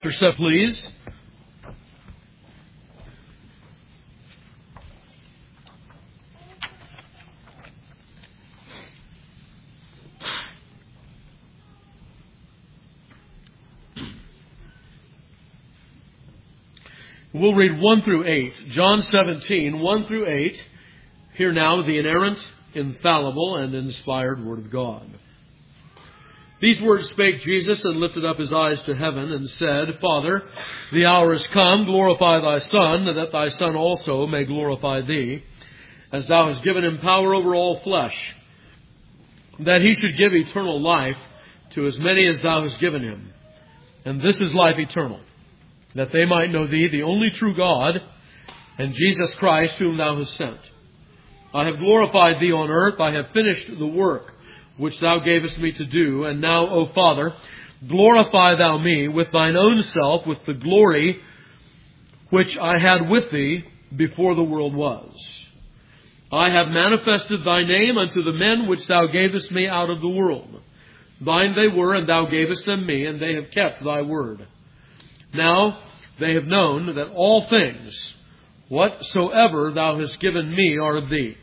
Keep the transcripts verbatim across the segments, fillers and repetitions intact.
Yourself, please. We'll read one through eight. John seventeen, one through eight. Hear now the inerrant, infallible, and inspired Word of God. These words spake Jesus, and lifted up his eyes to heaven, and said, Father, the hour is come, glorify thy Son, that thy Son also may glorify thee, as thou hast given him power over all flesh, that he should give eternal life to as many as thou hast given him. And this is life eternal, that they might know thee, the only true God, and Jesus Christ, whom thou hast sent. I have glorified thee on earth, I have finished the work which thou gavest me to do. And now, O Father, glorify thou me with thine own self, with the glory which I had with thee before the world was. I have manifested thy name unto the men which thou gavest me out of the world. Thine they were, and thou gavest them me, and they have kept thy word. Now they have known that all things, whatsoever thou hast given me, are of thee.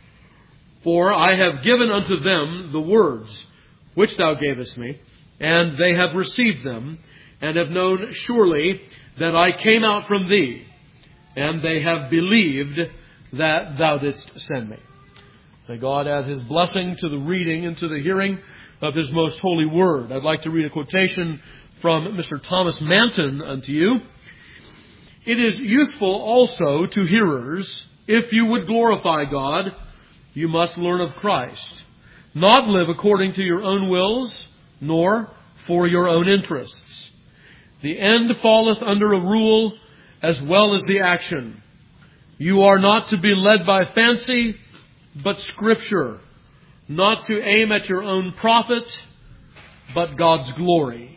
For I have given unto them the words which thou gavest me, and they have received them, and have known surely that I came out from thee, and they have believed that thou didst send me. May God add his blessing to the reading and to the hearing of his most holy word. I'd like to read a quotation from Mister Thomas Manton unto you. It is useful also to hearers, if you would glorify God, you must learn of Christ, not live according to your own wills, nor for your own interests. The end falleth under a rule as well as the action. You are not to be led by fancy, but Scripture, not to aim at your own profit, but God's glory.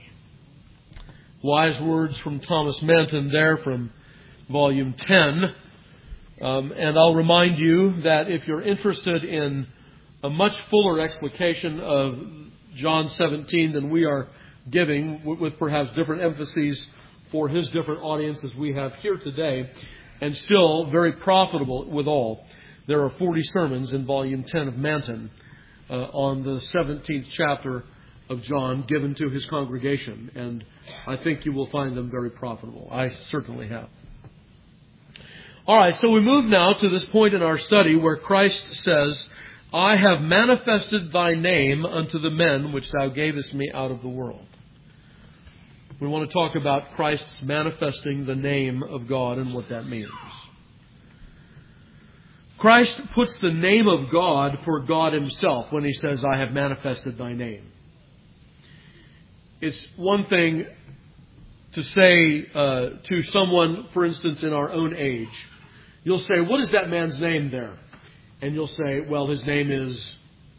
Wise words from Thomas Manton there from volume ten. Um, and I'll remind you that if you're interested in a much fuller explication of John seventeen than we are giving, with perhaps different emphases for his different audiences we have here today, and still very profitable withal, there are forty sermons in volume ten of Manton uh, on the seventeenth chapter of John given to his congregation. And I think you will find them very profitable. I certainly have. All right, so we move now to this point in our study where Christ says, I have manifested thy name unto the men which thou gavest me out of the world. We want to talk about Christ's manifesting the name of God and what that means. Christ puts the name of God for God himself when he says, I have manifested thy name. It's one thing to say uh, to someone, for instance, in our own age, you'll say, what is that man's name there? And you'll say, well, his name is,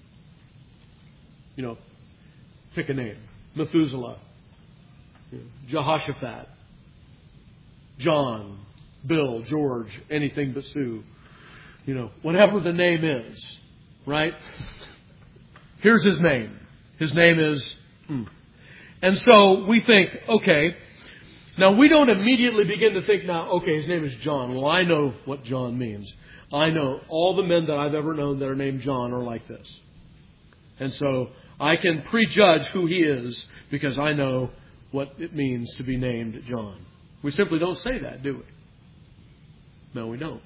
you know, pick a name. Methuselah, Jehoshaphat, John, Bill, George, anything but Sue. You know, whatever the name is, right? Here's his name. His name is... Mm. And so we think, okay... Now, we don't immediately begin to think now, okay, his name is John. Well, I know what John means. I know all the men that I've ever known that are named John are like this. And so I can prejudge who he is because I know what it means to be named John. We simply don't say that, do we? No, we don't.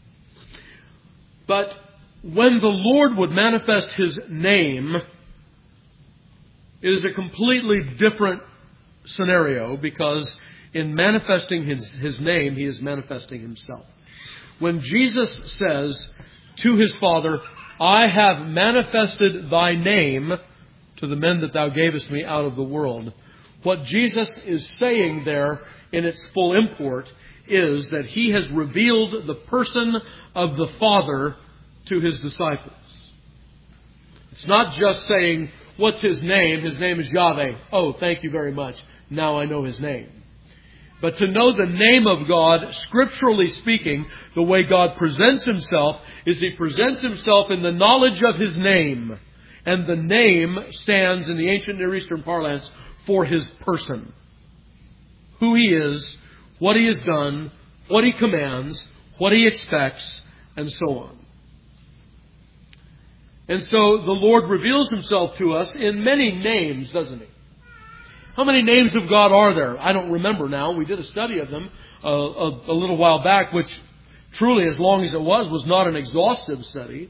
But when the Lord would manifest his name, it is a completely different scenario because in manifesting his, his name, he is manifesting himself. When Jesus says to his Father, I have manifested thy name to the men that thou gavest me out of the world, what Jesus is saying there in its full import is that he has revealed the person of the Father to his disciples. It's not just saying, what's his name? His name is Yahweh. Oh, thank you very much. Now I know his name. But to know the name of God, scripturally speaking, the way God presents himself is he presents himself in the knowledge of his name. And the name stands in the ancient Near Eastern parlance for his person. who He is, what He has done, what He commands, what He expects, and so on. And so the Lord reveals Himself to us in many names, doesn't He? How many names of God are there? I don't remember now. We did a study of them uh, a, a little while back, which truly, as long as it was, was not an exhaustive study.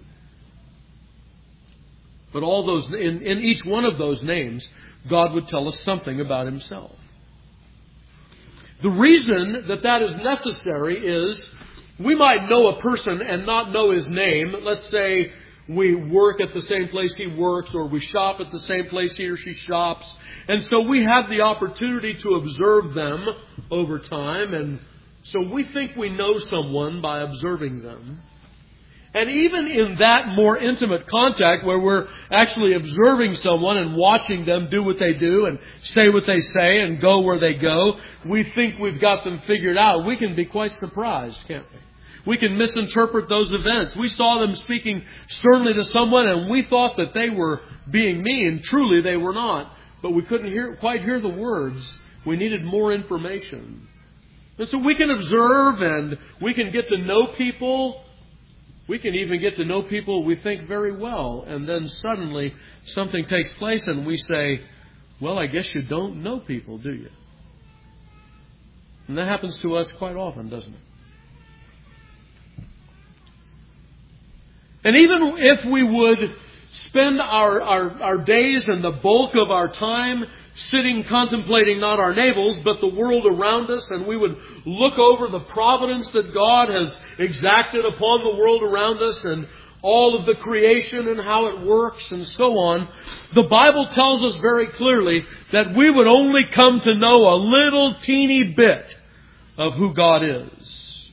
But all those, in, in each one of those names, God would tell us something about Himself. The reason that that is necessary is we might know a person and not know his name. Let's say we work at the same place he works, or we shop at the same place he or she shops. And so we have the opportunity to observe them over time. And so we think we know someone by observing them. And even in that more intimate contact, where we're actually observing someone and watching them do what they do and say what they say and go where they go, we think we've got them figured out. We can be quite surprised, can't we? We can misinterpret those events. We saw them speaking sternly to someone and we thought that they were being mean. Truly, they were not. But we couldn't hear, quite hear the words. We needed more information. And so we can observe and we can get to know people. We can even get to know people we think very well. And then suddenly something takes place and we say, well, I guess you don't know people, do you? And that happens to us quite often, doesn't it? And even if we would spend our, our, our days and the bulk of our time sitting contemplating not our navels, but the world around us, and we would look over the providence that God has exacted upon the world around us and all of the creation and how it works and so on, the Bible tells us very clearly that we would only come to know a little teeny bit of who God is.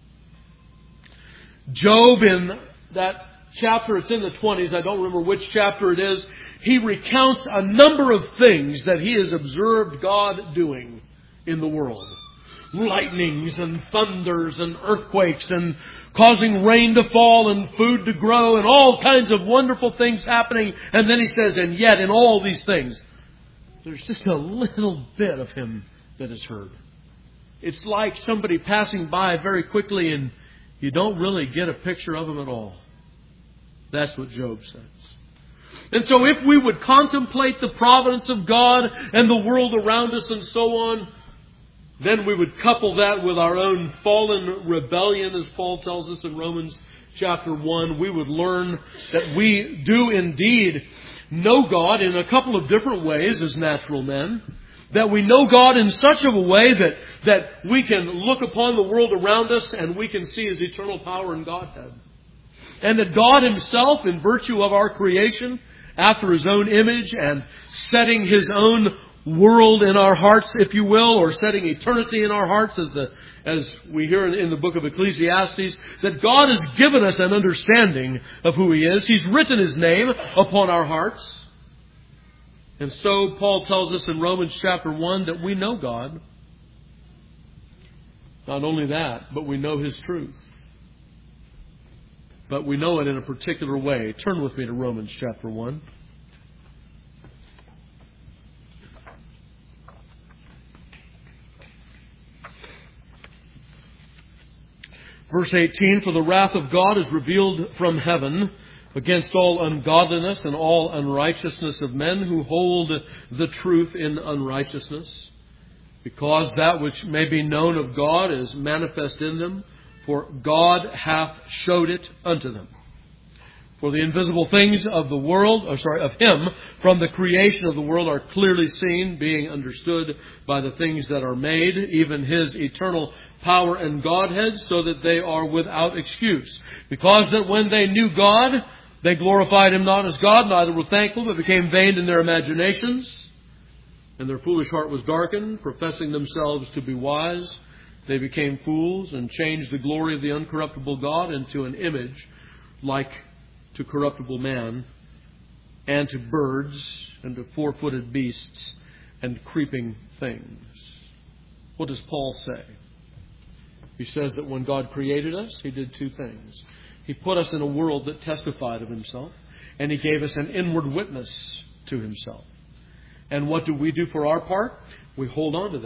Job, in that chapter, it's in the twenties, I don't remember which chapter it is, he recounts a number of things that he has observed God doing in the world. Lightnings and thunders and earthquakes and causing rain to fall and food to grow and all kinds of wonderful things happening. And then he says, and yet in all these things, there's just a little bit of Him that is heard. It's like somebody passing by very quickly and you don't really get a picture of Him at all. That's what Job says. And so if we would contemplate the providence of God and the world around us and so on, then we would couple that with our own fallen rebellion, as Paul tells us in Romans chapter one. We would learn that we do indeed know God in a couple of different ways as natural men. That we know God in such of a way that, that we can look upon the world around us and we can see His eternal power and Godhead. And that God Himself, in virtue of our creation, after His own image and setting His own world in our hearts, if you will, or setting eternity in our hearts, as the as we hear in, in the book of Ecclesiastes, that God has given us an understanding of who He is. He's written His name upon our hearts. And so Paul tells us in Romans chapter one that we know God. Not only that, but we know His truth. But we know it in a particular way. Turn with me to Romans chapter one. Verse eighteen, for the wrath of God is revealed from heaven against all ungodliness and all unrighteousness of men who hold the truth in unrighteousness, because that which may be known of God is manifest in them, for God hath showed it unto them. For the invisible things of the world, or sorry, of Him, from the creation of the world are clearly seen, being understood by the things that are made, even His eternal power and Godhead, so that they are without excuse. Because that when they knew God, they glorified Him not as God, neither were thankful, but became vain in their imaginations. And their foolish heart was darkened, professing themselves to be wise. They became fools and changed the glory of the uncorruptible God into an image like to corruptible man, and to birds, and to four-footed beasts, and creeping things. What does Paul say? He says that when God created us, He did two things. He put us in a world that testified of Himself, and He gave us an inward witness to Himself. And what do we do for our part? We hold on to that.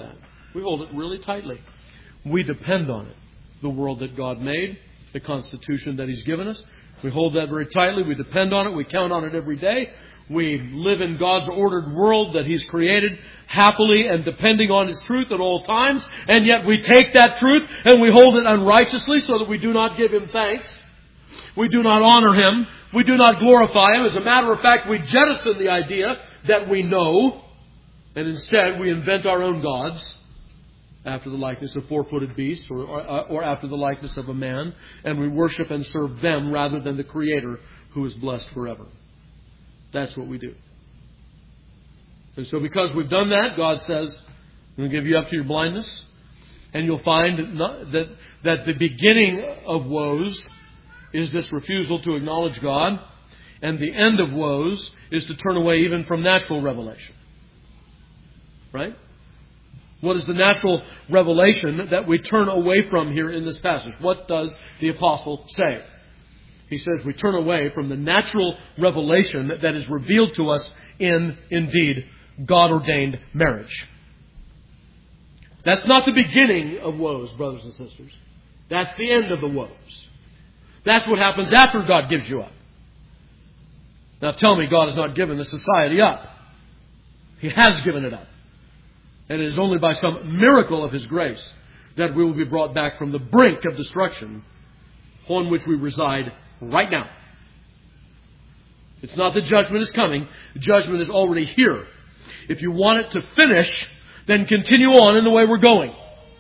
We hold it really tightly. We depend on it. The world that God made, the Constitution that He's given us. We hold that very tightly. We depend on it. We count on it every day. We live in God's ordered world that He's created happily and depending on His truth at all times. And yet we take that truth and we hold it unrighteously so that we do not give Him thanks. We do not honor Him. We do not glorify Him. As a matter of fact, we jettison the idea that we know, and instead we invent our own gods after the likeness of four-footed beasts or, or, or after the likeness of a man, and we worship and serve them rather than the Creator who is blessed forever. That's what we do. And so because we've done that, God says, I'm going to give you up to your blindness, and you'll find that, that the beginning of woes is this refusal to acknowledge God, and the end of woes is to turn away even from natural revelation. Right? What is the natural revelation that we turn away from here in this passage? What does the apostle say? He says we turn away from the natural revelation that is revealed to us in, indeed, God-ordained marriage. That's not the beginning of woes, brothers and sisters. That's the end of the woes. That's what happens after God gives you up. Now tell me God has not given the society up. He has given it up. And it is only by some miracle of His grace that we will be brought back from the brink of destruction on which we reside right now. It's not that judgment is coming. Judgment is already here. If you want it to finish, then continue on in the way we're going.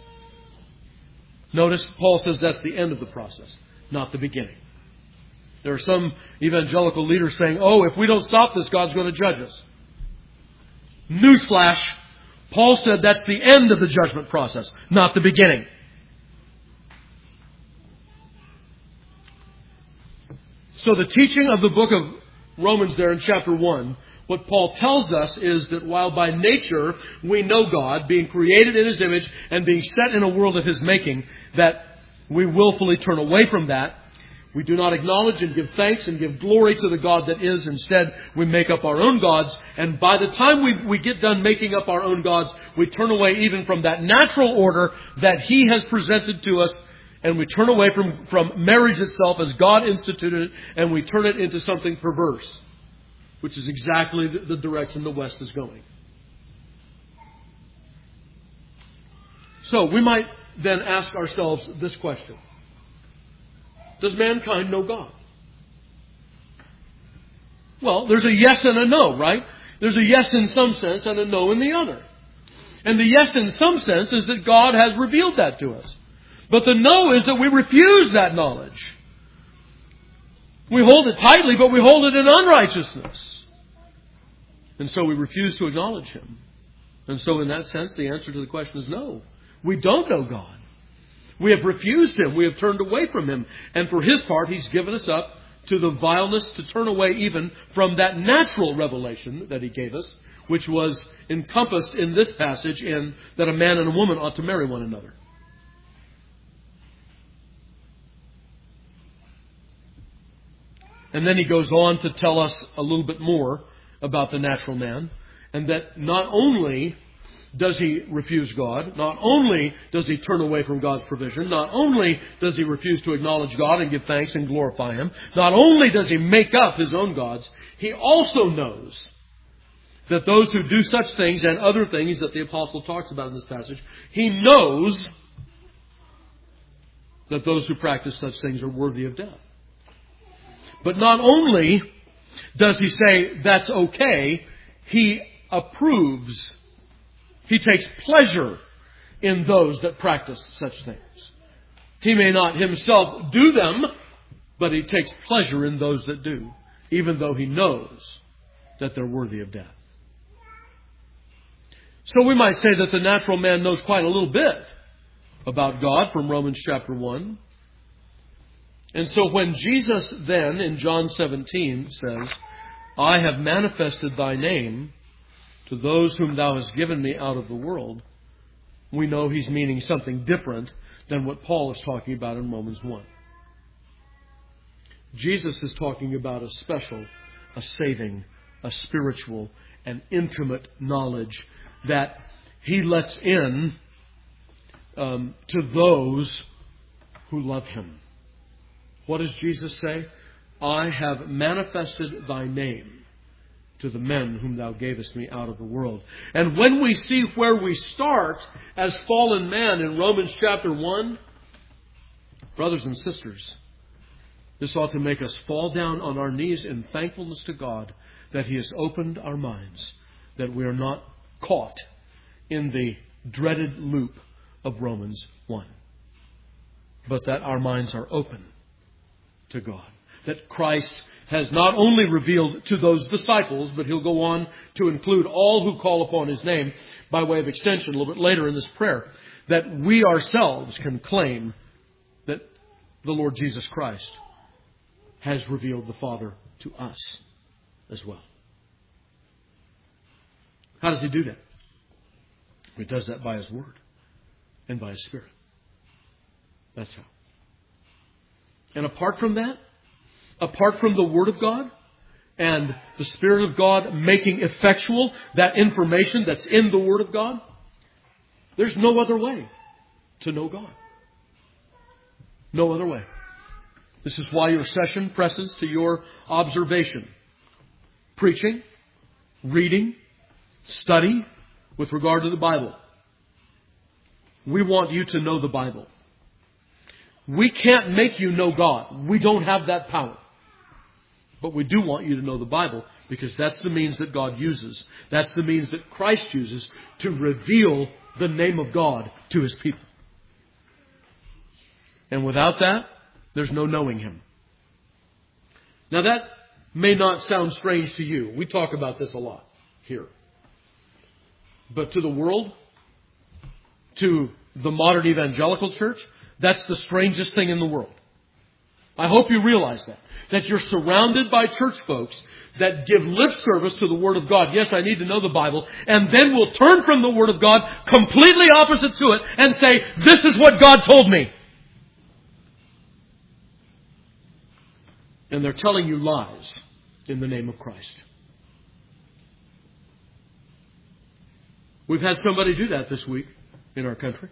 Notice Paul says that's the end of the process, not the beginning. There are some evangelical leaders saying, oh, if we don't stop this, God's going to judge us. Newsflash. Paul said that's the end of the judgment process, not the beginning. So the teaching of the book of Romans there in chapter one, what Paul tells us is that while by nature we know God, being created in His image and being set in a world of His making, that we willfully turn away from that. We do not acknowledge and give thanks and give glory to the God that is. Instead, we make up our own gods. And by the time we, we get done making up our own gods, we turn away even from that natural order that He has presented to us. And we turn away from, from marriage itself as God instituted it. And we turn it into something perverse, which is exactly the direction the West is going. So we might then ask ourselves this question. Does mankind know God? Well, there's a yes and a no, right? There's a yes in some sense and a no in the other. And the yes in some sense is that God has revealed that to us. But the no is that we refuse that knowledge. We hold it tightly, but we hold it in unrighteousness. And so we refuse to acknowledge Him. And so in that sense, the answer to the question is no. We don't know God. We have refused Him. We have turned away from Him. And for His part, He's given us up to the vileness to turn away even from that natural revelation that He gave us, which was encompassed in this passage in that a man and a woman ought to marry one another. And then he goes on to tell us a little bit more about the natural man, and that not only does he refuse God, not only does he turn away from God's provision, not only does he refuse to acknowledge God and give thanks and glorify Him, not only does he make up his own gods, he also knows that those who do such things and other things that the apostle talks about in this passage, he knows that those who practice such things are worthy of death. But not only does he say that's okay, he approves. He takes pleasure in those that practice such things. He may not himself do them, but he takes pleasure in those that do, even though he knows that they're worthy of death. So we might say that the natural man knows quite a little bit about God from Romans chapter one. And so when Jesus then in John seventeen says, I have manifested thy name to those whom thou hast given me out of the world, we know he's meaning something different than what Paul is talking about in Romans one. Jesus is talking about a special, a saving, a spiritual, an intimate knowledge that he lets in um, to those who love Him. What does Jesus say? I have manifested Thy name to the men whom Thou gavest me out of the world. And when we see where we start as fallen man in Romans chapter one, brothers and sisters, this ought to make us fall down on our knees in thankfulness to God that He has opened our minds, that we are not caught in the dreaded loop of Romans one, but that our minds are open to God. That Christ has not only revealed to those disciples, but He'll go on to include all who call upon His name by way of extension a little bit later in this prayer, that we ourselves can claim that the Lord Jesus Christ has revealed the Father to us as well. How does He do that? He does that by His Word and by His Spirit. That's how. And apart from that, apart from the Word of God and the Spirit of God making effectual that information that's in the Word of God, there's no other way to know God. No other way. This is why your session presses to your observation. Preaching, reading, study with regard to the Bible. We want you to know the Bible. We can't make you know God. We don't have that power. But we do want you to know the Bible, because that's the means that God uses. That's the means that Christ uses to reveal the name of God to His people. And without that, there's no knowing Him. Now that may not sound strange to you. We talk about this a lot here. But to the world, to the modern evangelical church, that's the strangest thing in the world. I hope you realize that. That you're surrounded by church folks that give lip service to the Word of God. Yes, I need to know the Bible. And then will turn from the Word of God completely opposite to it and say, this is what God told me. And they're telling you lies in the name of Christ. We've had somebody do that this week in our country.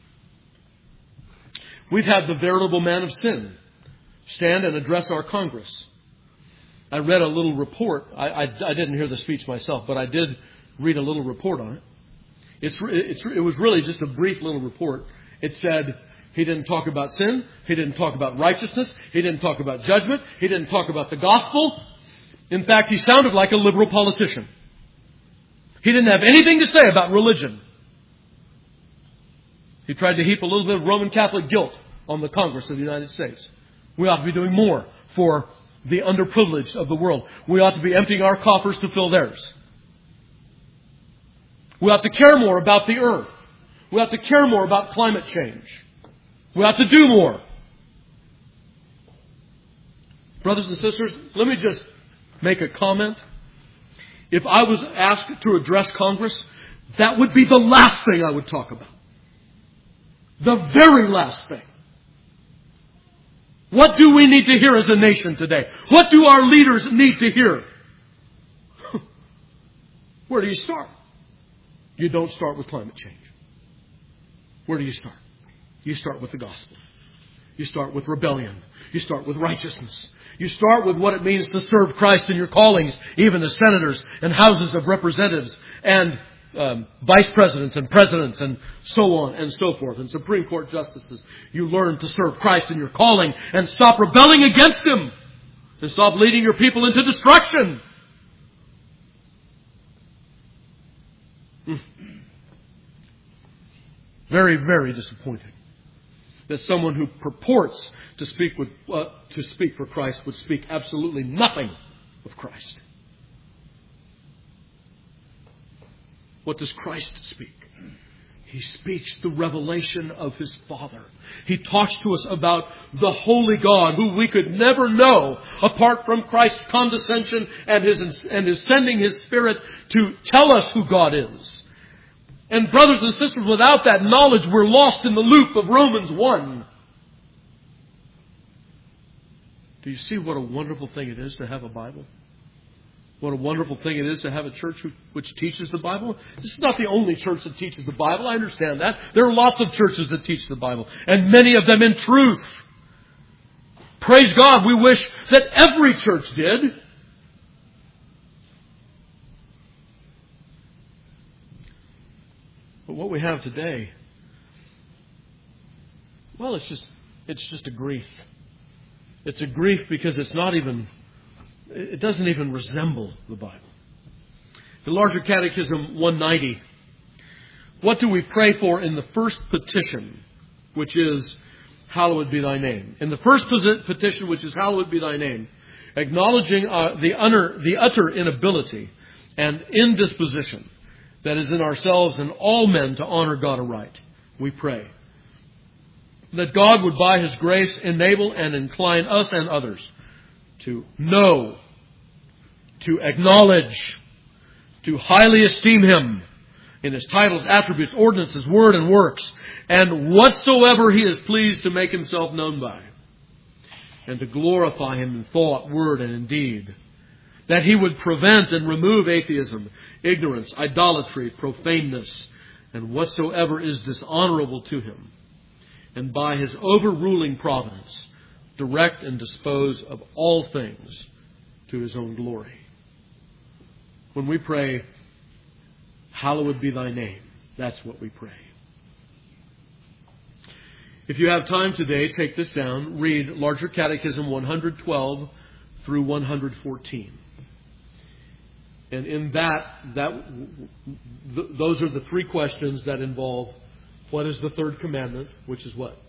We've had the veritable man of sin stand and address our Congress. I read a little report. I, I, I didn't hear the speech myself, but I did read a little report on it. It's, it's, it was really just a brief little report. It said he didn't talk about sin. He didn't talk about righteousness. He didn't talk about judgment. He didn't talk about the gospel. In fact, he sounded like a liberal politician. He didn't have anything to say about religion. He tried to heap a little bit of Roman Catholic guilt on the Congress of the United States. We ought to be doing more for the underprivileged of the world. We ought to be emptying our coffers to fill theirs. We ought to care more about the earth. We ought to care more about climate change. We ought to do more. Brothers and sisters, let me just make a comment. If I was asked to address Congress, that would be the last thing I would talk about. The very last thing. What do we need to hear as a nation today? What do our leaders need to hear? Where do you start? You don't start with climate change. Where do you start? You start with the gospel. You start with rebellion. You start with righteousness. You start with what it means to serve Christ in your callings, even as senators and houses of representatives and um, vice presidents and presidents and so on and so forth, and Supreme Court justices. You learn to serve Christ in your calling and stop rebelling against Him and stop leading your people into destruction. Very, very disappointing that someone who purports to speak with uh, to speak for Christ would speak absolutely nothing of Christ. What does Christ speak? He speaks the revelation of His Father. He talks to us about the holy God who we could never know apart from Christ's condescension and His and His sending His Spirit to tell us who God is. And brothers and sisters, without that knowledge, we're lost in the loop of Romans one. Do you see what a wonderful thing it is to have a Bible? What a wonderful thing it is to have a church which teaches the Bible. This is not the only church that teaches the Bible. I understand that. There are lots of churches that teach the Bible, and many of them in truth. Praise God, we wish that every church did. But what we have today, well, it's just it's just a grief. It's a grief because it's not even, it doesn't even resemble the Bible. The Larger Catechism one ninety. What do we pray for in the first petition, which is, hallowed be thy name? In the first petition, which is, hallowed be thy name, acknowledging uh, the, utter, the utter inability and indisposition that is in ourselves and all men to honor God aright, we pray that God would by His grace enable and incline us and others to know, to acknowledge, to highly esteem Him in His titles, attributes, ordinances, word, and works, and whatsoever He is pleased to make Himself known by, and to glorify Him in thought, word, and in deed. That He would prevent and remove atheism, ignorance, idolatry, profaneness, and whatsoever is dishonorable to Him, and by His overruling providence, direct and dispose of all things to His own glory. When we pray, hallowed be thy name, that's what we pray. If you have time today, take this down. Read Larger Catechism one twelve through one fourteen. And in that, that th- those are the three questions that involve what is the third commandment, which is what?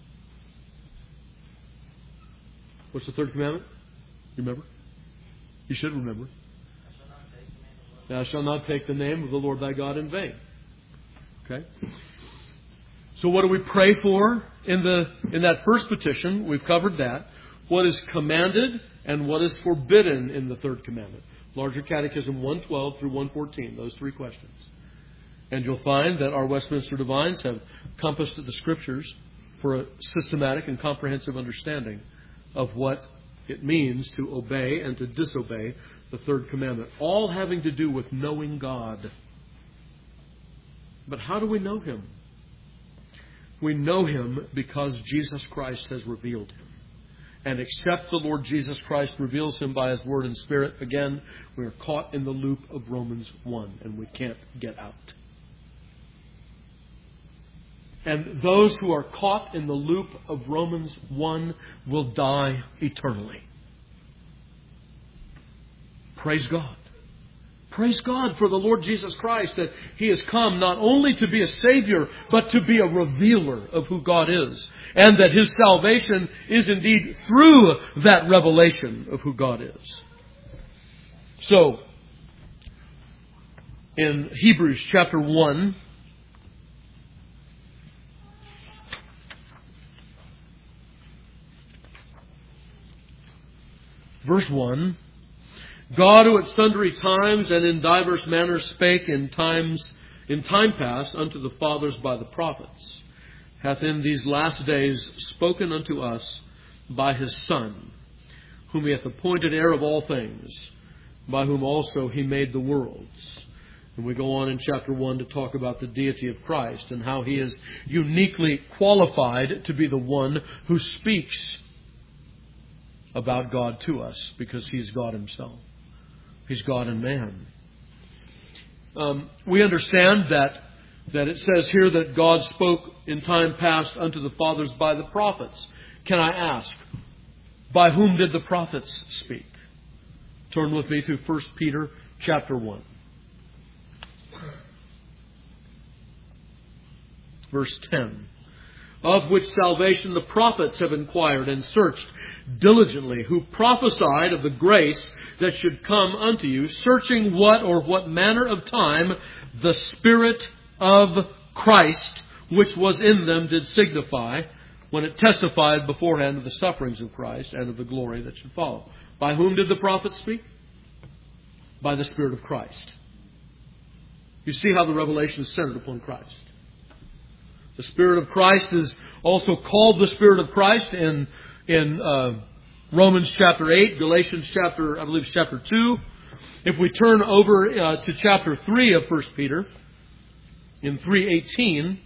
What's the third commandment? You remember? You should remember. Thou shalt not take the name of the Lord thy God in vain. Okay? So what do we pray for in the in that first petition? We've covered that. What is commanded and what is forbidden in the third commandment. Larger Catechism one twelve through one fourteen. Those three questions. And you'll find that our Westminster Divines have compassed the Scriptures for a systematic and comprehensive understanding of what it means to obey and to disobey the third commandment. All having to do with knowing God. But how do we know Him? We know Him because Jesus Christ has revealed Him. And except the Lord Jesus Christ reveals Him by His Word and Spirit, again, we are caught in the loop of Romans one, and we can't get out. And those who are caught in the loop of Romans one will die eternally. Praise God. Praise God for the Lord Jesus Christ, that He has come not only to be a Savior, but to be a revealer of who God is. And that His salvation is indeed through that revelation of who God is. So, in Hebrews chapter one, verse one, God, who at sundry times and in divers manners spake in times in time past unto the fathers by the prophets, hath in these last days spoken unto us by His Son, whom He hath appointed heir of all things, by whom also He made the worlds. And we go on in chapter one to talk about the deity of Christ and how He is uniquely qualified to be the one who speaks about God to us, because He's God Himself. He's God and man. Um, we understand that that it says here that God spoke in time past unto the fathers by the prophets. Can I ask, by whom did the prophets speak? Turn with me to First Peter chapter one. Verse ten. Of which salvation the prophets have inquired and searched diligently, who prophesied of the grace that should come unto you, searching what or what manner of time the Spirit of Christ, which was in them, did signify, when it testified beforehand of the sufferings of Christ and of the glory that should follow. By whom did the prophets speak? By the Spirit of Christ. You see how the revelation is centered upon Christ. The Spirit of Christ is also called the Spirit of Christ in In uh, Romans chapter eight, Galatians chapter, I believe it's chapter two, If we turn over uh, to chapter three of First Peter, in three eighteen,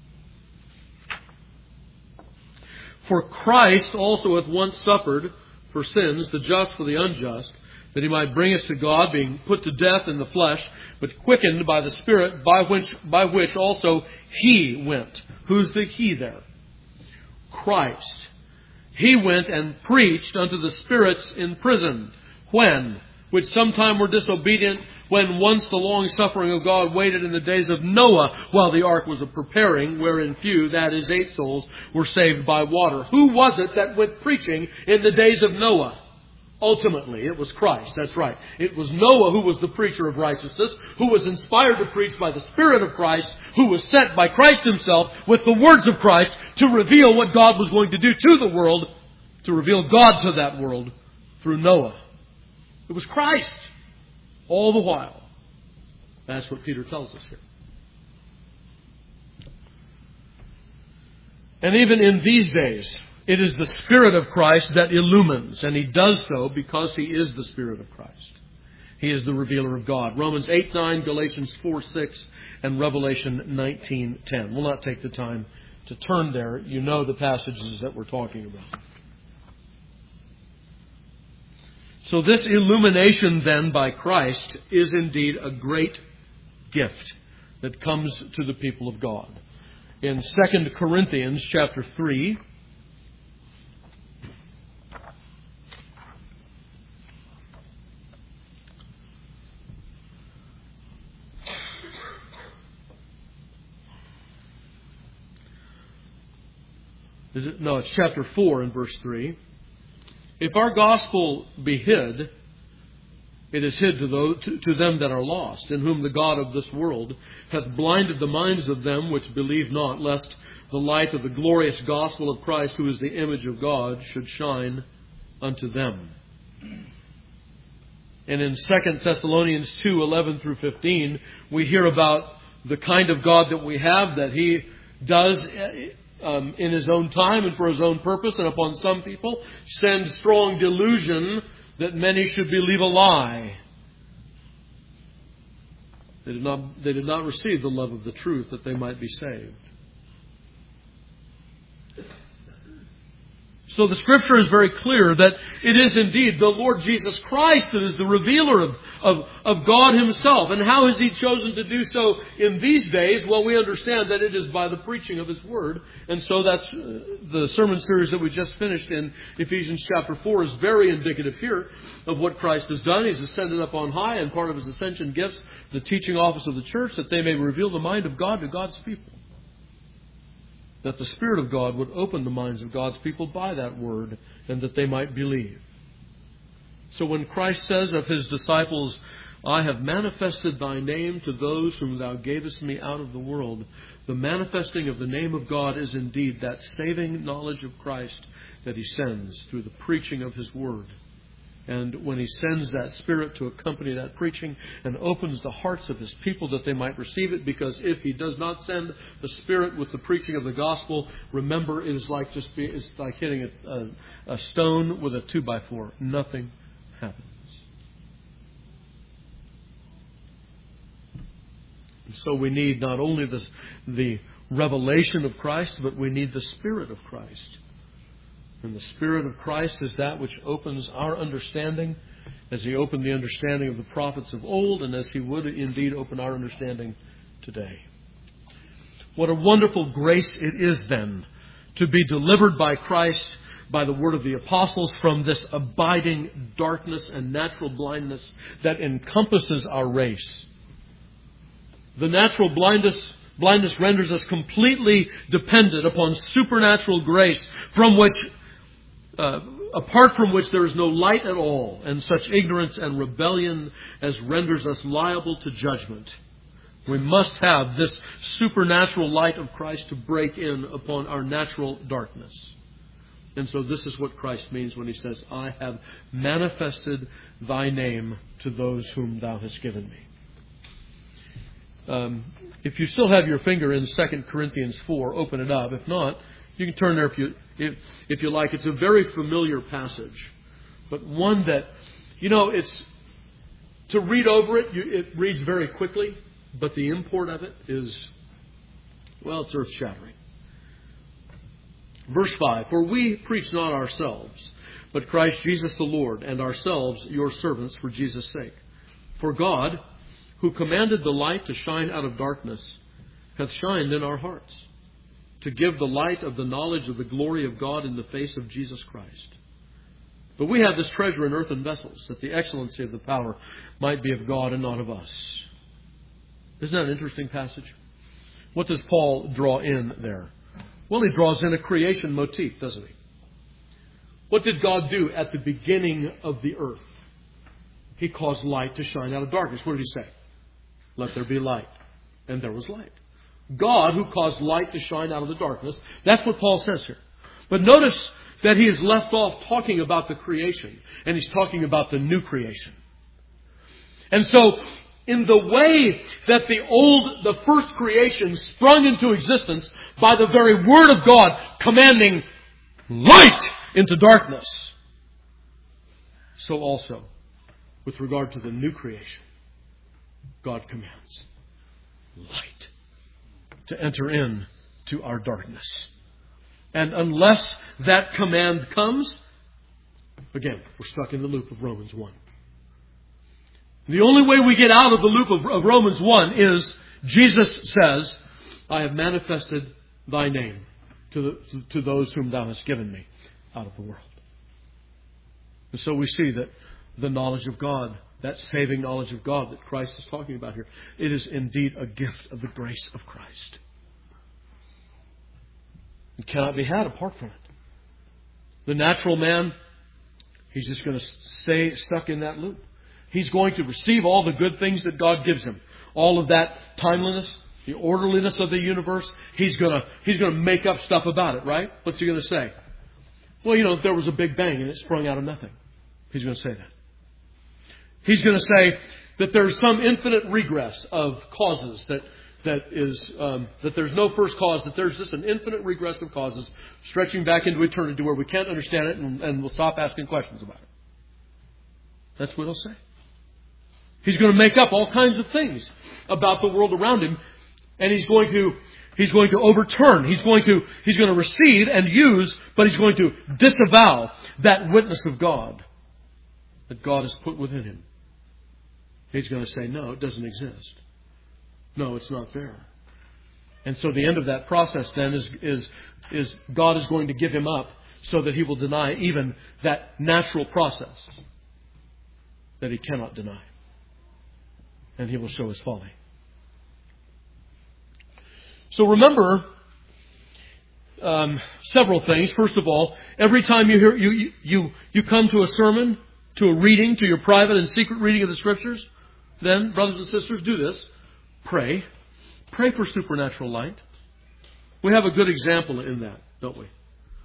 for Christ also hath once suffered for sins, the just for the unjust, that He might bring us to God, being put to death in the flesh, but quickened by the Spirit, by which, by which also He went. Who's the He there? Christ. He went and preached unto the spirits in prison. When? Which sometime were disobedient, when once the long suffering of God waited in the days of Noah, while the ark was a preparing, wherein few, that is, eight souls, were saved by water. Who was it that went preaching in the days of Noah? Ultimately, it was Christ. That's right. It was Noah who was the preacher of righteousness, who was inspired to preach by the Spirit of Christ, who was sent by Christ Himself with the words of Christ to reveal what God was going to do to the world, to reveal God to that world through Noah. It was Christ all the while. That's what Peter tells us here. And even in these days, it is the Spirit of Christ that illumines, and He does so because He is the Spirit of Christ. He is the revealer of God. Romans eight nine, Galatians four six, and Revelation nineteen ten. We'll not take the time to turn there. You know the passages that we're talking about. So this illumination then by Christ is indeed a great gift that comes to the people of God. In Second Corinthians chapter three, Is it? No, it's chapter four and verse three. If our gospel be hid, it is hid to, those, to, to them that are lost, in whom the God of this world hath blinded the minds of them which believe not, lest the light of the glorious gospel of Christ, who is the image of God, should shine unto them. And in Second Thessalonians two eleven through fifteen, we hear about the kind of God that we have, that He does Um, in His own time and for His own purpose, and upon some people send strong delusion that many should believe a lie. They did not, they did not receive the love of the truth that they might be saved. So the Scripture is very clear that it is indeed the Lord Jesus Christ that is the revealer of, of, of God Himself. And how has He chosen to do so in these days? Well, we understand that it is by the preaching of His Word. And so that's uh, the sermon series that we just finished in Ephesians chapter four is very indicative here of what Christ has done. He's ascended up on high, and part of His ascension gifts the teaching office of the church, that they may reveal the mind of God to God's people. That the Spirit of God would open the minds of God's people by that word, and that they might believe. So when Christ says of His disciples, I have manifested Thy name to those whom Thou gavest me out of the world, the manifesting of the name of God is indeed that saving knowledge of Christ that He sends through the preaching of His word. And when He sends that Spirit to accompany that preaching and opens the hearts of His people that they might receive it, because if He does not send the Spirit with the preaching of the gospel, remember, it is like just be, it's like hitting a, a, a stone with a two by four. Nothing happens. And so we need not only the, the revelation of Christ, but we need the Spirit of Christ. And the Spirit of Christ is that which opens our understanding, as He opened the understanding of the prophets of old, and as He would indeed open our understanding today. What a wonderful grace it is then to be delivered by Christ, by the word of the apostles, from this abiding darkness and natural blindness that encompasses our race. The natural blindness blindness renders us completely dependent upon supernatural grace, from which Uh, apart from which there is no light at all, and such ignorance and rebellion as renders us liable to judgment. We must have this supernatural light of Christ to break in upon our natural darkness. And so this is what Christ means when He says, I have manifested Thy name to those whom Thou hast given me. Um, if you still have your finger in Second Corinthians four, open it up. If not, you can turn there if you if, if you like. It's a very familiar passage, but one that, you know, it's to read over it, you, it reads very quickly, but the import of it is, well, it's earth-shattering. Verse five, for we preach not ourselves, but Christ Jesus the Lord, and ourselves your servants for Jesus' sake. For God, who commanded the light to shine out of darkness, hath shined in our hearts, to give the light of the knowledge of the glory of God in the face of Jesus Christ. But we have this treasure in earthen vessels, that the excellency of the power might be of God and not of us. Isn't that an interesting passage? What does Paul draw in there? Well, he draws in a creation motif, doesn't he? What did God do at the beginning of the earth? He caused light to shine out of darkness. What did he say? Let there be light. And there was light. God who caused light to shine out of the darkness. That's what Paul says here. But notice that he has left off talking about the creation, and he's talking about the new creation. And so, in the way that the old, the first creation sprung into existence by the very Word of God commanding light into darkness, so also, with regard to the new creation, God commands light to enter in to our darkness. And unless that command comes, again, we're stuck in the loop of Romans one. The only way we get out of the loop of, of Romans one is Jesus says, I have manifested thy name to, the, to, to those whom thou hast given me out of the world. And so we see that the knowledge of God, that saving knowledge of God that Christ is talking about here, it is indeed a gift of the grace of Christ. It cannot be had apart from it. The natural man, he's just going to stay stuck in that loop. He's going to receive all the good things that God gives him. All of that timeliness, the orderliness of the universe. He's going to, he's going to make up stuff about it, right? What's he going to say? Well, you know, there was a big bang and it sprung out of nothing. He's going to say that. He's going to say that there's some infinite regress of causes that that is um, that there's no first cause, that there's just an infinite regress of causes stretching back into eternity where we can't understand it and, and we'll stop asking questions about it. That's what he'll say. He's going to make up all kinds of things about the world around him, and he's going to he's going to overturn, he's going to he's going to receive and use, but he's going to disavow that witness of God that God has put within him. He's going to say, no, it doesn't exist. No, it's not there. And so the end of that process then is, is, is God is going to give him up so that he will deny even that natural process that he cannot deny. And he will show his folly. So remember um, several things. First of all, every time you hear you, you you come to a sermon, to a reading, to your private and secret reading of the Scriptures, then, brothers and sisters, do this. Pray. Pray for supernatural light. We have a good example in that, don't we?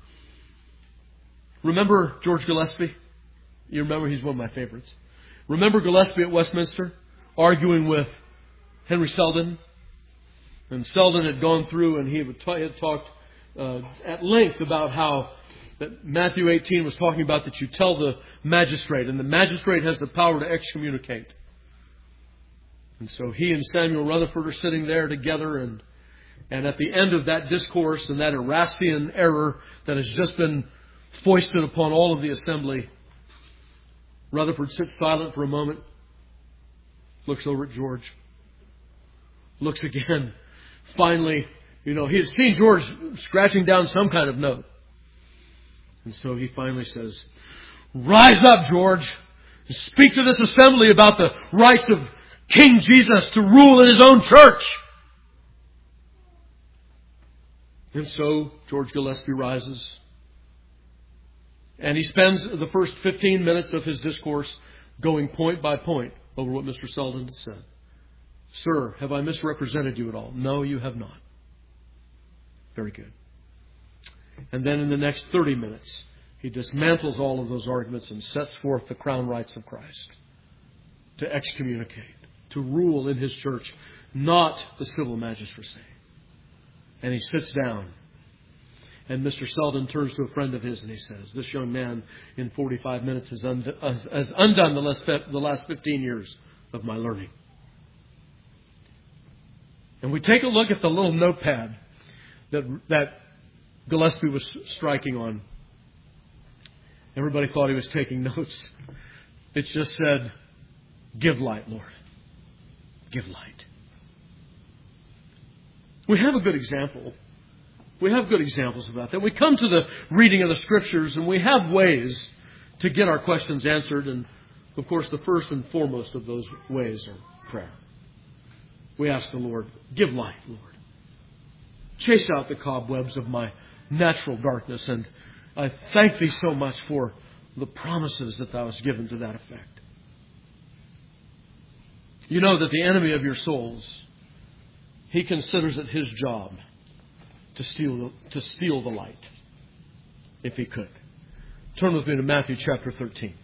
Remember George Gillespie? You remember, he's one of my favorites. Remember Gillespie at Westminster arguing with Henry Selden? And Selden had gone through and he had talked uh, at length about how that Matthew eighteen was talking about that you tell the magistrate, and the magistrate has the power to excommunicate. And so he and Samuel Rutherford are sitting there together, and and at the end of that discourse and that Erastian error that has just been foisted upon all of the assembly, Rutherford sits silent for a moment, looks over at George, looks again. Finally, you know, he had seen George scratching down some kind of note. And so he finally says, rise up, George, and speak to this assembly about the rights of King Jesus to rule in his own church. And so George Gillespie rises. And he spends the first fifteen minutes of his discourse going point by point over what Mister Selden had said. Sir, have I misrepresented you at all? No, you have not. Very good. And then in the next thirty minutes, he dismantles all of those arguments and sets forth the crown rights of Christ to excommunicate, to rule in his church, not the civil magistracy. And he sits down. And Mister Selden turns to a friend of his and he says, this young man in forty-five minutes has, und- has undone the last, the last fifteen years of my learning. And we take a look at the little notepad that that Gillespie was striking on. Everybody thought he was taking notes. It just said, "Give light, Lord. Give light." We have a good example. We have good examples about that. We come to the reading of the Scriptures and we have ways to get our questions answered. And, of course, the first and foremost of those ways are prayer. We ask the Lord, "Give light, Lord. Chase out the cobwebs of my natural darkness." And I thank Thee so much for the promises that Thou hast given to that effect. You know that the enemy of your souls, he considers it his job to steal, to steal the light, if he could. Turn with me to Matthew chapter thirteen.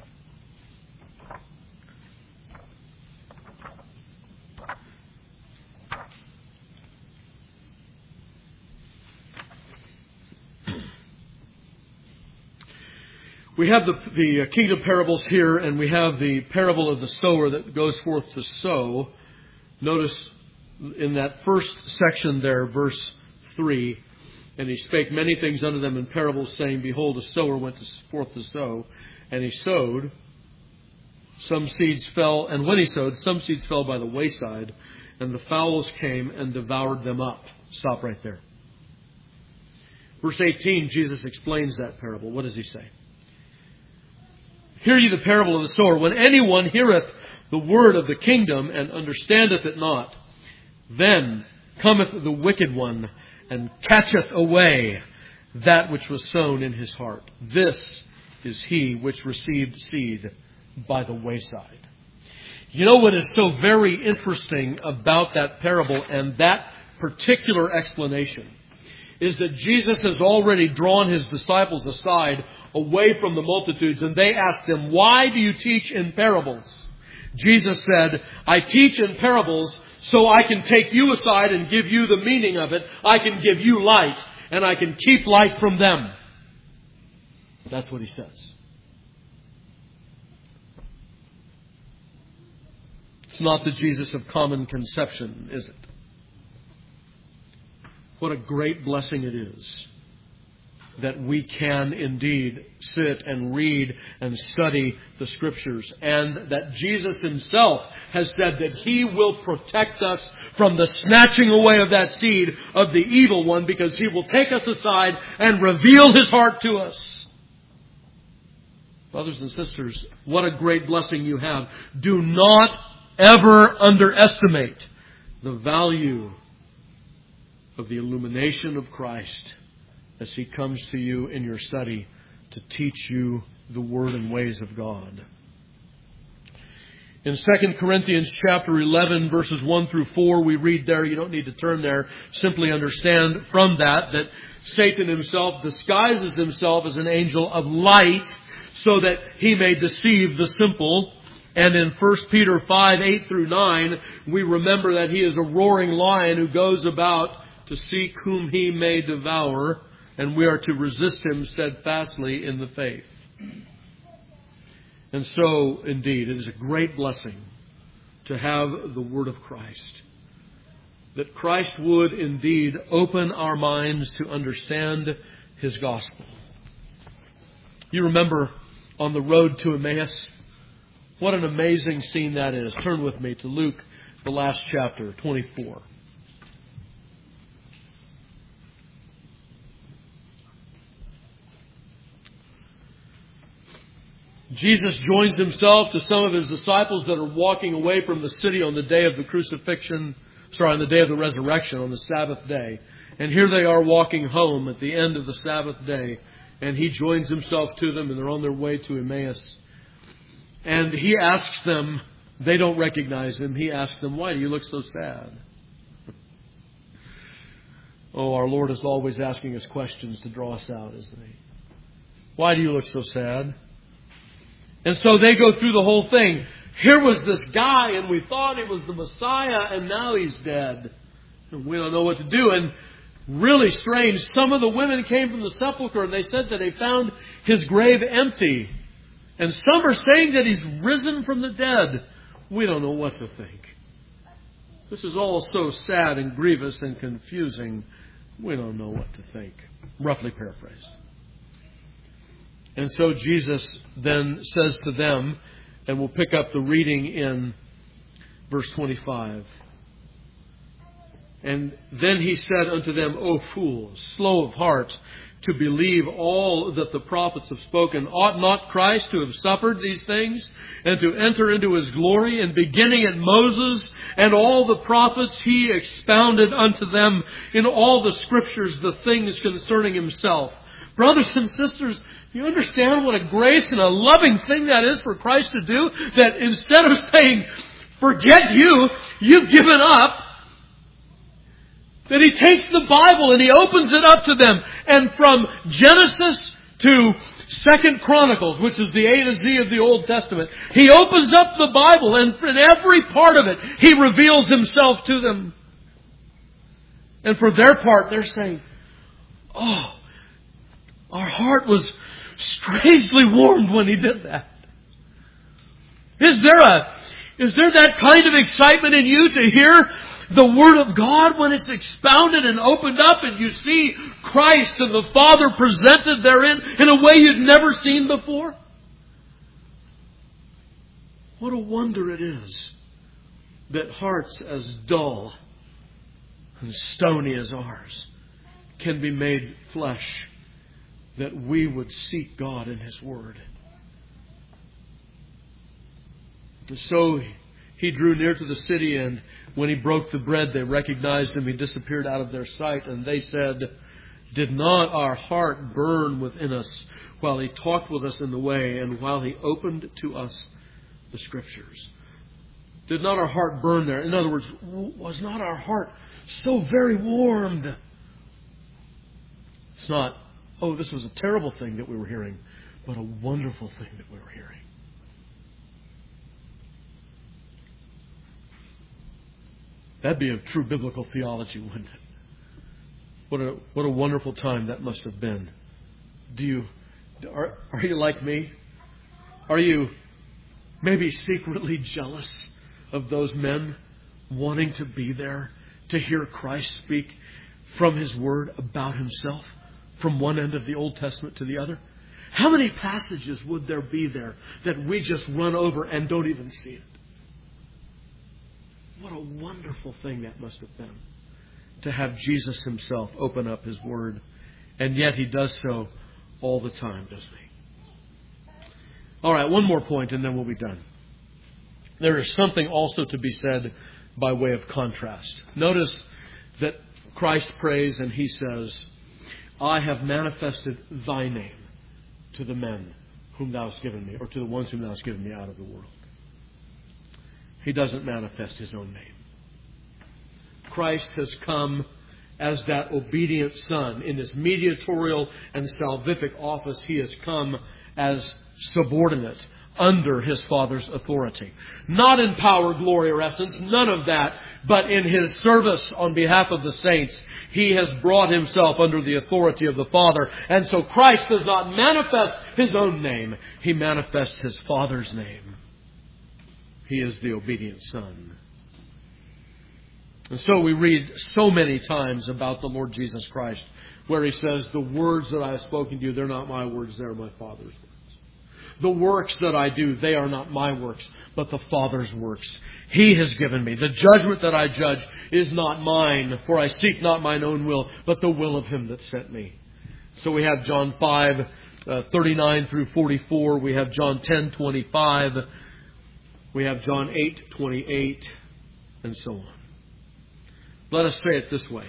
We have the, the kingdom parables here, and we have the parable of the sower that goes forth to sow. Notice in that first section there, verse three, "And he spake many things unto them in parables, saying, Behold, a sower went forth to sow, and he sowed. Some seeds fell, and when he sowed, some seeds fell by the wayside, and the fowls came and devoured them up." Stop right there. Verse eighteen, Jesus explains that parable. What does he say? "Hear ye the parable of the sower. When anyone heareth the word of the kingdom and understandeth it not, then cometh the wicked one and catcheth away that which was sown in his heart. This is he which received seed by the wayside." You know what is so very interesting about that parable and that particular explanation is that Jesus has already drawn his disciples aside away from the multitudes, and they asked him, "Why do you teach in parables?" Jesus said, "I teach in parables so I can take you aside and give you the meaning of it. I can give you light, and I can keep light from them." That's what he says. It's not the Jesus of common conception, is it? What a great blessing it is that we can indeed sit and read and study the Scriptures, and that Jesus himself has said that he will protect us from the snatching away of that seed of the evil one, because he will take us aside and reveal his heart to us. Brothers and sisters, what a great blessing you have. Do not ever underestimate the value of the illumination of Christ as he comes to you in your study to teach you the Word and ways of God. In Second Corinthians chapter eleven, verses one through four, we read there, you don't need to turn there, simply understand from that that Satan himself disguises himself as an angel of light so that he may deceive the simple. And in First Peter five, eight through nine, we remember that he is a roaring lion who goes about to seek whom he may devour, and we are to resist him steadfastly in the faith. And so, indeed, it is a great blessing to have the Word of Christ. That Christ would indeed open our minds to understand his gospel. You remember on the road to Emmaus? What an amazing scene that is. Turn with me to Luke, the last chapter, twenty-four. Jesus joins himself to some of his disciples that are walking away from the city on the day of the crucifixion, sorry, on the day of the resurrection, on the Sabbath day. And here they are walking home at the end of the Sabbath day. And he joins himself to them, and they're on their way to Emmaus. And he asks them, they don't recognize him, he asks them, "Why do you look so sad?" Oh, our Lord is always asking us questions to draw us out, isn't he? Why do you look so sad? And so they go through the whole thing. Here was this guy, and we thought he was the Messiah, and now he's dead. And we don't know what to do. And really strange, some of the women came from the sepulchre, and they said that they found his grave empty. And some are saying that he's risen from the dead. we don't know what to think. This is all so sad and grievous and confusing. We don't know what to think. Roughly paraphrased. And so Jesus then says to them, and we'll pick up the reading in verse twenty-five. And then he said unto them, O fools, slow of heart to believe all that the prophets have spoken. Ought not Christ to have suffered these things and to enter into His glory? And beginning at Moses and all the prophets, He expounded unto them in all the Scriptures the things concerning Himself. Brothers and sisters, you understand what a grace and a loving thing that is for Christ to do? That instead of saying, forget you, you've given up, that He takes the Bible and He opens it up to them. And from Genesis to Second Chronicles, which is the A to Z of the Old Testament, He opens up the Bible, and in every part of it, He reveals Himself to them. And for their part, they're saying, oh, our heart was strangely warmed when He did that. Is there a, is there that kind of excitement in you to hear the Word of God when it's expounded and opened up and you see Christ and the Father presented therein in a way you'd never seen before? What a wonder it is that hearts as dull and stony as ours can be made flesh, that we would seek God in His Word. And so He drew near to the city, and when He broke the bread, they recognized Him. He disappeared out of their sight, and they said, did not our heart burn within us while He talked with us in the way, and while He opened to us the Scriptures? Did not our heart burn there? In other words, was not our heart so very warmed? It's not, oh, this was a terrible thing that we were hearing, but a wonderful thing that we were hearing. That'd be a true biblical theology, wouldn't it? What a what a wonderful time that must have been. Do you are are you like me? Are you maybe secretly jealous of those men wanting to be there to hear Christ speak from His Word about Himself from one end of the Old Testament to the other? How many passages would there be there that we just run over and don't even see it? What a wonderful thing that must have been, to have Jesus Himself open up His Word. And yet He does so all the time, doesn't He? All right, one more point and then we'll be done. There is something also to be said by way of contrast. Notice that Christ prays and He says, I have manifested Thy name to the men whom Thou hast given me, or to the ones whom Thou hast given me out of the world. He doesn't manifest His own name. Christ has come as that obedient Son. In His mediatorial and salvific office, He has come as subordinate under His Father's authority. Not in power, glory, or essence, none of that, but in His service on behalf of the saints, He has brought Himself under the authority of the Father. And so Christ does not manifest His own name. He manifests His Father's name. He is the obedient Son. And so we read so many times about the Lord Jesus Christ, where He says, the words that I have spoken to you, they're not my words, they're my Father's words. The works that I do, they are not my works, but the Father's works. He has given me. The judgment that I judge is not mine, for I seek not mine own will, but the will of Him that sent me. So we have John five, uh, thirty-nine through forty-four. We have John ten, twenty-five. We have John eight, twenty-eight, and so on. Let us say it this way.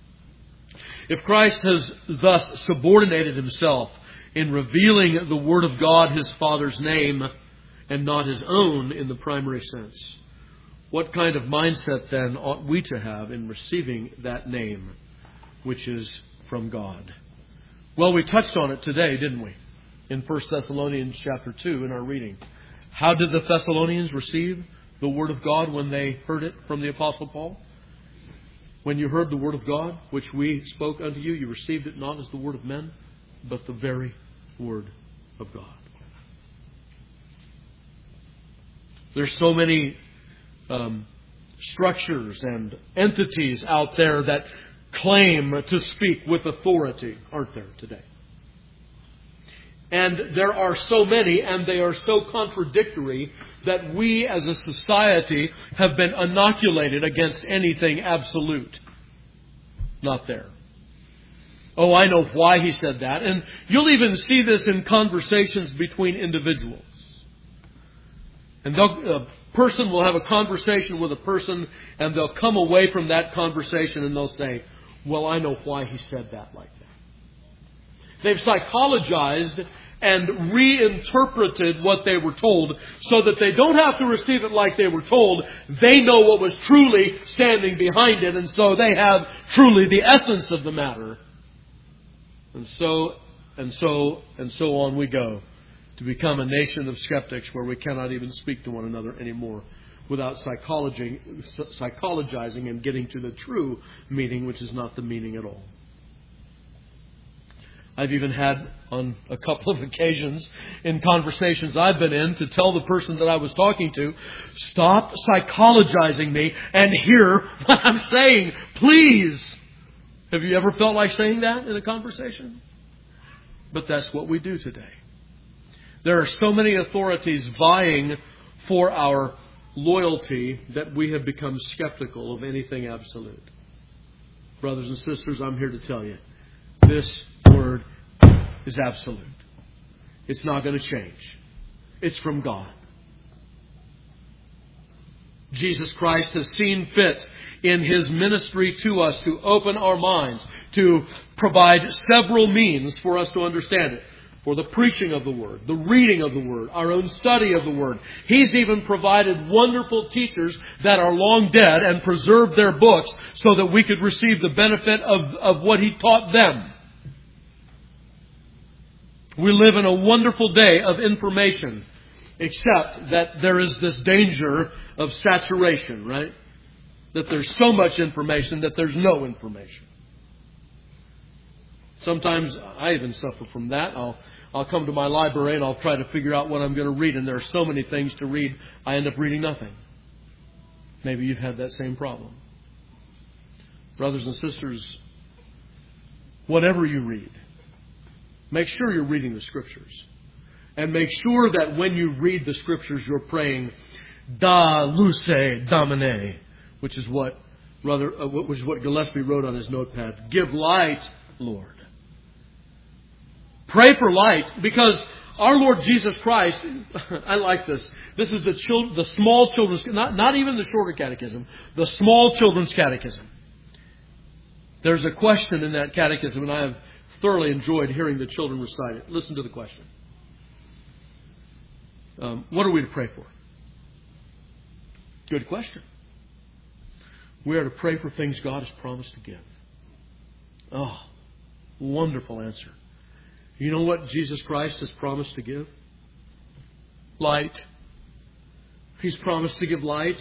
If Christ has thus subordinated Himself in revealing the Word of God, His Father's name, and not His own in the primary sense, what kind of mindset then ought we to have in receiving that name, which is from God? Well, we touched on it today, didn't we? In First Thessalonians chapter two in our reading. How did the Thessalonians receive the Word of God when they heard it from the Apostle Paul? When you heard the Word of God, which we spoke unto you, you received it not as the word of men, but the very Word of God. There's so many um, structures and entities out there that claim to speak with authority, aren't there today? And there are so many, and they are so contradictory, that we as a society have been inoculated against anything absolute. Not there. Oh, I know why he said that. And you'll even see this in conversations between individuals. And a person will have a conversation with a person, and they'll come away from that conversation and they'll say, well, I know why he said that like that. They've psychologized and reinterpreted what they were told so that they don't have to receive it like they were told. They know what was truly standing behind it, and so they have truly the essence of the matter. And so, and so, and so on we go to become a nation of skeptics where we cannot even speak to one another anymore without psychology, psychologizing and getting to the true meaning, which is not the meaning at all. I've even had on a couple of occasions in conversations I've been in to tell the person that I was talking to, stop psychologizing me and hear what I'm saying, please. Have you ever felt like saying that in a conversation? But that's what we do today. There are so many authorities vying for our loyalty that we have become skeptical of anything absolute. Brothers and sisters, I'm here to tell you, this Word is absolute. It's not going to change. It's from God. Jesus Christ has seen fit in His ministry to us to open our minds, to provide several means for us to understand it. For the preaching of the Word, the reading of the Word, our own study of the Word. He's even provided wonderful teachers that are long dead and preserved their books so that we could receive the benefit of, of what He taught them. We live in a wonderful day of information, except that there is this danger of saturation, right? That there's so much information that there's no information. Sometimes I even suffer from that. I'll I'll come to my library and I'll try to figure out what I'm going to read, and there are so many things to read, I end up reading nothing. Maybe you've had that same problem. Brothers and sisters, whatever you read, make sure you're reading the Scriptures. And make sure that when you read the Scriptures, you're praying, Da Luce Domine, which is what, rather, uh, which is what Gillespie wrote on his notepad. Give light, Lord. Pray for light, because our Lord Jesus Christ, I like this. This is the chil- the small children's, not, not even the shorter catechism, the small children's catechism. There's a question in that catechism, and I have thoroughly enjoyed hearing the children recite it. Listen to the question. Um, what are we to pray for? Good question. We are to pray for things God has promised to give. Oh, wonderful answer. You know what Jesus Christ has promised to give? Light. He's promised to give light.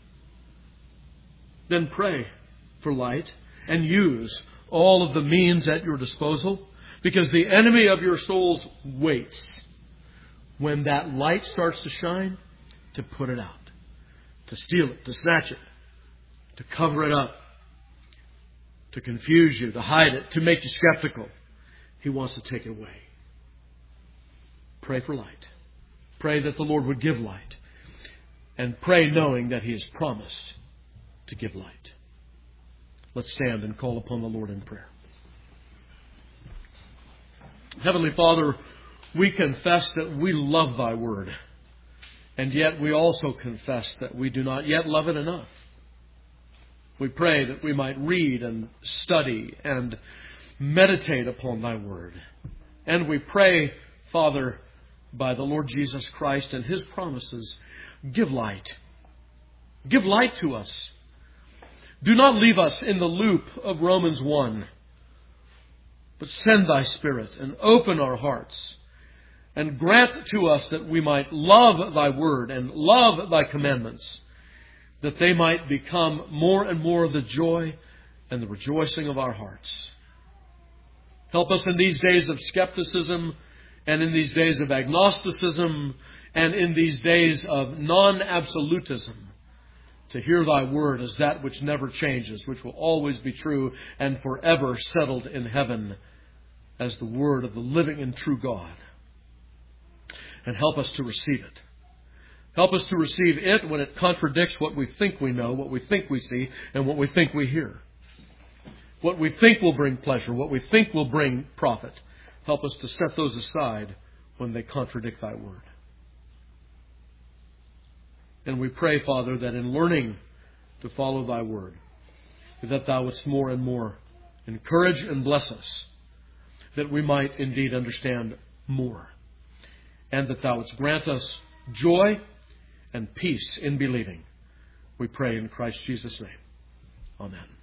Then pray for light and use all of the means at your disposal, because the enemy of your souls waits when that light starts to shine to put it out, to steal it, to snatch it, to cover it up, to confuse you, to hide it, to make you skeptical. He wants to take it away. Pray for light. Pray that the Lord would give light. And pray knowing that He has promised to give light. Let's stand and call upon the Lord in prayer. Heavenly Father, we confess that we love Thy Word. And yet we also confess that we do not yet love it enough. We pray that we might read and study and meditate upon Thy Word. And we pray, Father, by the Lord Jesus Christ and His promises, give light. Give light to us. Do not leave us in the loop of Romans one, but send Thy Spirit and open our hearts and grant to us that we might love Thy Word and love Thy commandments, that they might become more and more the joy and the rejoicing of our hearts. Help us in these days of skepticism and in these days of agnosticism and in these days of non-absolutism to hear thy word as that which never changes, which will always be true and forever settled in heaven as the word of the living and true God. And help us to receive it. Help us to receive it when it contradicts what we think we know, what we think we see, and what we think we hear. What we think will bring pleasure, what we think will bring profit. Help us to set those aside when they contradict thy word. And we pray, Father, that in learning to follow thy word, that thou wouldst more and more encourage and bless us, that we might indeed understand more, and that thou wouldst grant us joy and peace in believing. We pray in Christ Jesus' name. Amen.